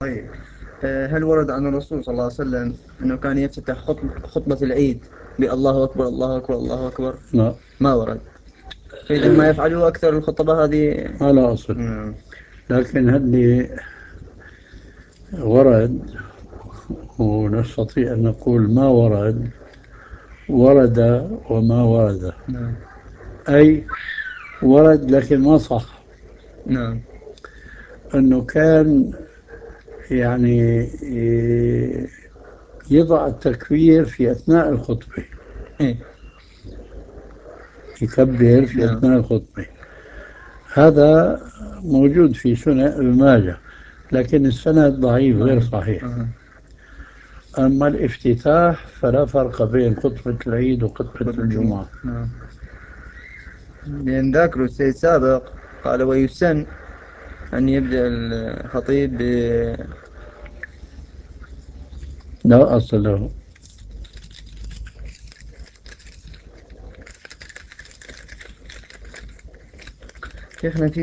طيب، هل ورد عن الرسول صلى الله عليه وسلم أنه كان يفتتح خطبة العيد بالله أكبر الله أكبر الله أكبر؟ لا، ما ورد. فإذا ما يفعله أكثر الخطبة هذه. على أصل. نعم. لكن هل ورد، ونستطيع أن نقول ما ورد، ورد وما ورد. نعم. أي ورد لكن ما صح. نعم. أنه كان يعني يضع التكبير في أثناء الخطبة، إيه. يكبر في نعم. أثناء الخطبة. هذا موجود في سنن ابن ماجه، لكن السند ضعيف غير ضعيف. صحيح. أها. أما الافتتاح فلا فرق بين خطبة العيد وخطبة خطبة الجمعة. الجمعة. نعم. لأن ذاكروا السيد سابق قال ويسن أن يبدأ الخطيب لا أصل له. شيخنا في